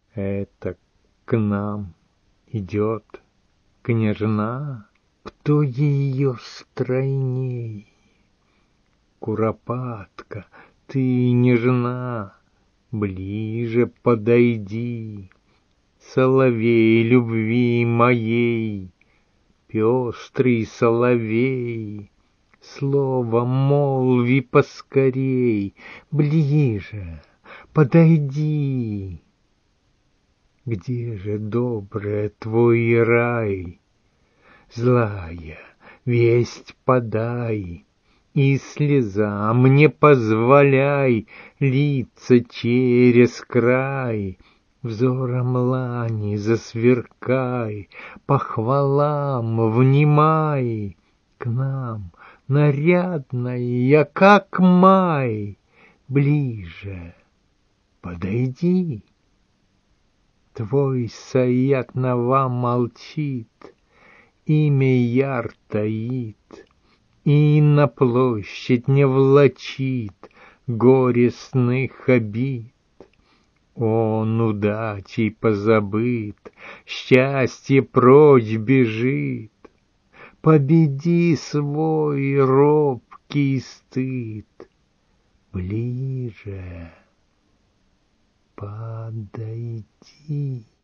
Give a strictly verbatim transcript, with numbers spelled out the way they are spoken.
Это к нам идет княжна, кто ее стройней? Куропатка, ты нежна, ближе подойди. Соловей любви моей, пестрый соловей, слово молви поскорей, ближе подойди. Где же, добрая, твой рай? Злая, весть подай, и слезам не позволяй литься через край. Взором лани засверкай, похвалам внимай. К нам нарядная, как май, ближе подойди. Твой саят нава молчит, имя яр таит, и на площадь не влачит горестных обид. Он удачей позабыт, счастье прочь бежит. Победи свой робкий стыд, ближе подойди.